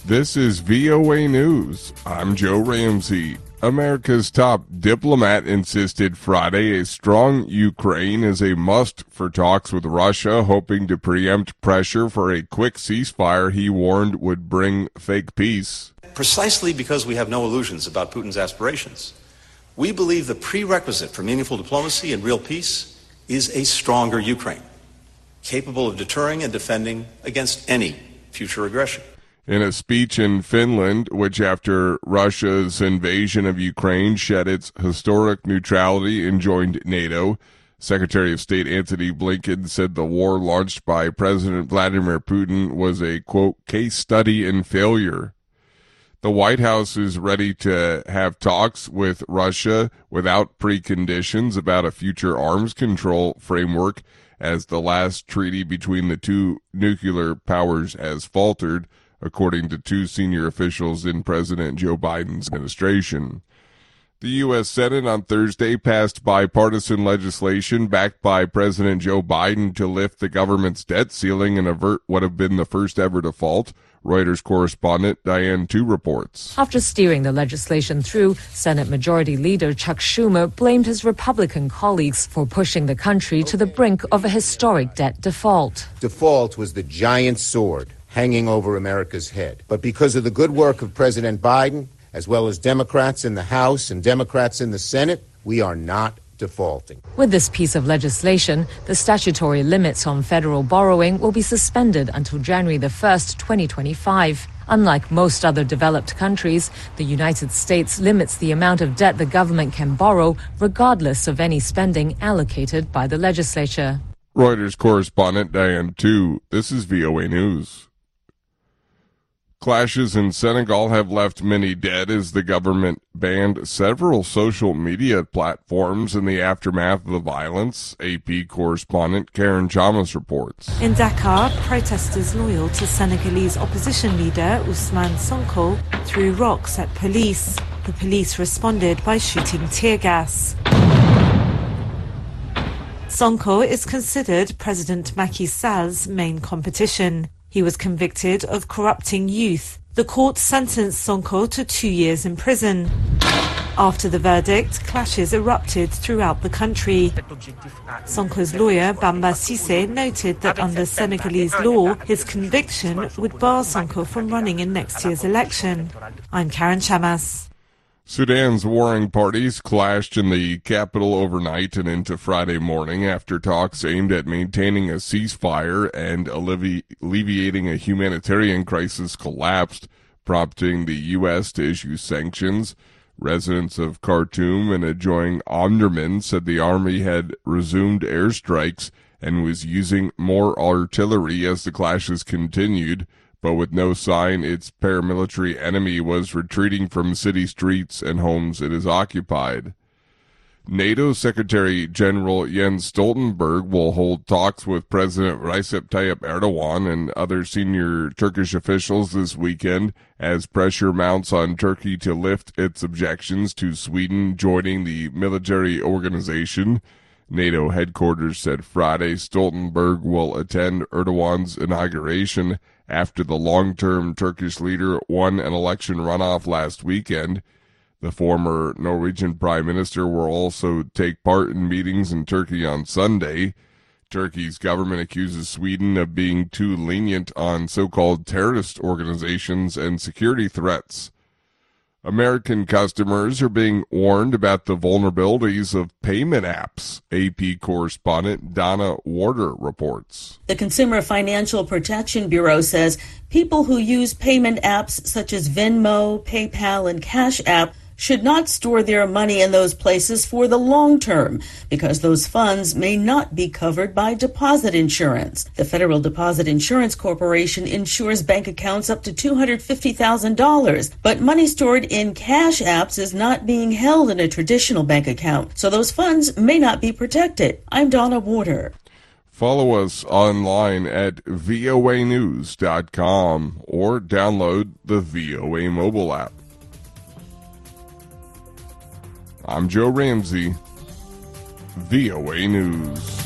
This is VOA News. I'm Joe Ramsey. America's top diplomat insisted Friday a strong Ukraine is a must for talks with Russia, hoping to preempt pressure for a quick ceasefire he warned would bring fake peace. Precisely because we have no illusions about Putin's aspirations, we believe the prerequisite for meaningful diplomacy and real peace is a stronger Ukraine, capable of deterring and defending against any future aggression. In a speech in Finland, which after Russia's invasion of Ukraine shed its historic neutrality and joined NATO, Secretary of State Antony Blinken said the war launched by President Vladimir Putin was a, quote, case study in failure. The White House is ready to have talks with Russia without preconditions about a future arms control framework, as the last treaty between the two nuclear powers has faltered, according to two senior officials in President Joe Biden's administration. The U.S. Senate on Thursday passed bipartisan legislation backed by President Joe Biden to lift the government's debt ceiling and avert what have been the first ever default. Reuters correspondent Diane Tu reports. After steering the legislation through, Senate Majority Leader Chuck Schumer blamed his Republican colleagues for pushing the country to the brink of a historic debt default. Default was the giant sword hanging over America's head. But because of the good work of President Biden, as well as Democrats in the House and Democrats in the Senate, we are not defaulting. With this piece of legislation, the statutory limits on federal borrowing will be suspended until January the 1st, 2025. Unlike most other developed countries, the United States limits the amount of debt the government can borrow, regardless of any spending allocated by the legislature. Reuters correspondent Diane Tu. This is VOA News. Clashes in Senegal have left many dead as the government banned several social media platforms in the aftermath of the violence, AP correspondent Karen Chamas reports. In Dakar, protesters loyal to Senegalese opposition leader Ousmane Sonko threw rocks at police. The police responded by shooting tear gas. Sonko is considered President Macky Sall's main competition. He was convicted of corrupting youth. The court sentenced Sonko to 2 years in prison. After the verdict, clashes erupted throughout the country. Sonko's lawyer, Bamba Cissé, noted that under Senegalese law, his conviction would bar Sonko from running in next year's election. I'm Karen Chamas. Sudan's warring parties clashed in the capital overnight and into Friday morning after talks aimed at maintaining a ceasefire and alleviating a humanitarian crisis collapsed, prompting the U.S. to issue sanctions. Residents of Khartoum and adjoining Omdurman said the army had resumed airstrikes and was using more artillery as the clashes continued, but with no sign its paramilitary enemy was retreating from city streets and homes it has occupied. NATO Secretary General Jens Stoltenberg will hold talks with President Recep Tayyip Erdogan and other senior Turkish officials this weekend as pressure mounts on Turkey to lift its objections to Sweden joining the military organization. NATO headquarters said Friday Stoltenberg will attend Erdogan's inauguration after the long-term Turkish leader won an election runoff last weekend. The former Norwegian Prime Minister will also take part in meetings in Turkey on Sunday. Turkey's government accuses Sweden of being too lenient on so-called terrorist organizations and security threats. American customers are being warned about the vulnerabilities of payment apps, AP correspondent Donna Warder reports. The Consumer Financial Protection Bureau says people who use payment apps such as Venmo, PayPal, and Cash App should not store their money in those places for the long term because those funds may not be covered by deposit insurance. The Federal Deposit Insurance Corporation insures bank accounts up to $250,000, but money stored in cash apps is not being held in a traditional bank account, so those funds may not be protected. I'm Donna Warder. Follow us online at voanews.com or download the VOA mobile app. I'm Joe Ramsey, VOA News.